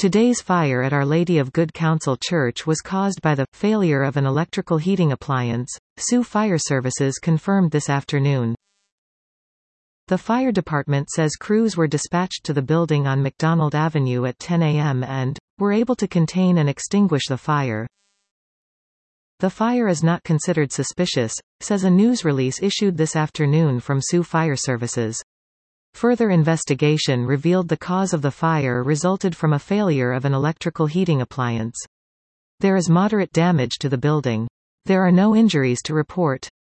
Today's fire at Our Lady of Good Counsel Church was caused by the failure of an electrical heating appliance, Sioux Fire Services confirmed this afternoon. The fire department says crews were dispatched to the building on McDonald Avenue at 10 a.m. and were able to contain and extinguish the fire. The fire is not considered suspicious, says a news release issued this afternoon from Sioux Fire Services. Further investigation revealed the cause of the fire resulted from a failure of an electrical heating appliance. There is moderate damage to the building. There are no injuries to report.